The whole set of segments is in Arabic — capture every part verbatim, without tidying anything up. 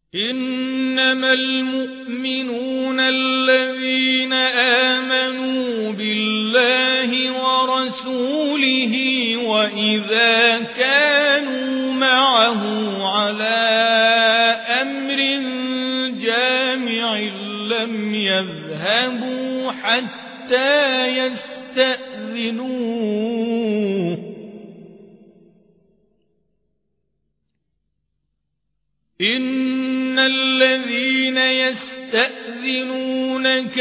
إنما المؤمنون الذين آمنوا بالله ورسوله وإذا كانوا معه على أمر جامع لم يذهبوا حتى يستأذنوه إن الذين يستأذنونك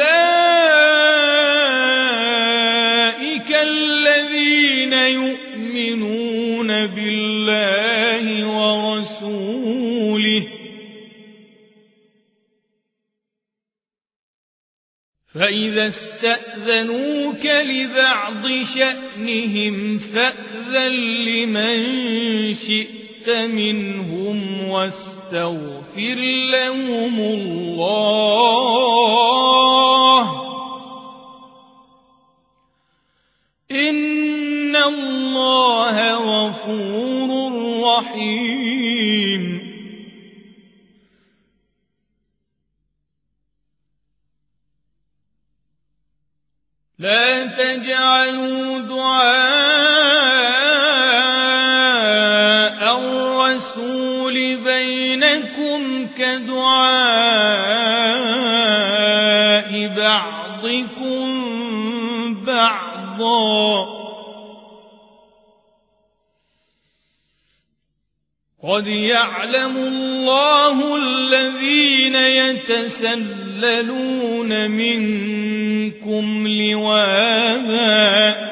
أولئك الذين يؤمنون بالله ورسوله فإذا استأذنوك لبعض شأنهم فأذن لمن شئت منهم واستغفر لهم الله إن الله غفور رحيم لا تجعلوا دعاء الرسول بينكم كدعاء بعضكم بعضا قد يعلم الله الذين يتسللون منكم لواذا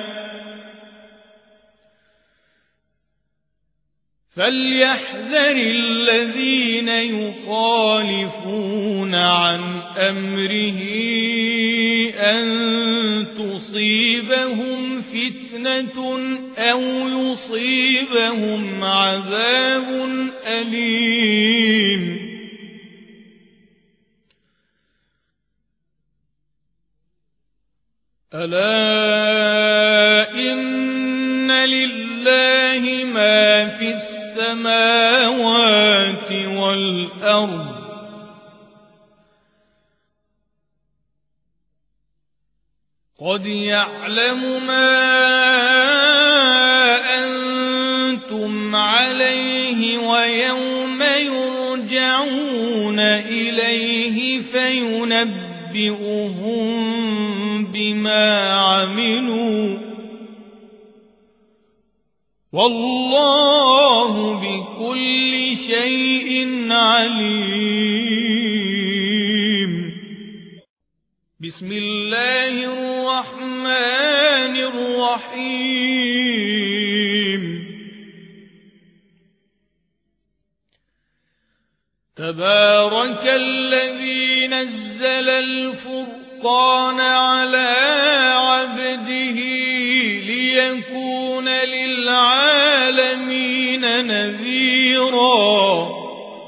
فليحذر الذين يخالفون عن أمره أن تصيبهم فتنة أو يصيبهم عذاب أليم ألا إن لله ما في السماوات والأرض قد يعلم ما أنتم عليه ويوم يرجعون إليه فينبئهم بما عملوا والله بكل شيء عليم بسم الله الرحمن الرحيم تبارك الذي نزل الفرقان على عبده ليكون للعالمين نذيرا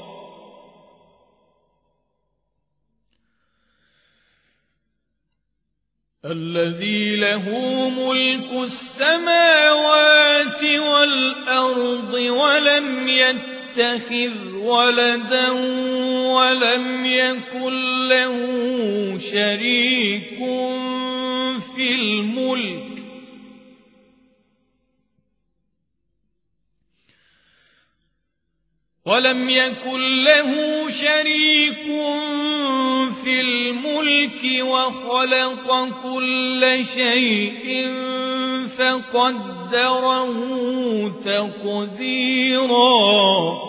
الذي له ملك السماوات والأرض ولم يتخذ ولدا ولم يكن له شريك في الملك ولم يكن له شريك في الملك وخلق كل شيء فقدره تقديرا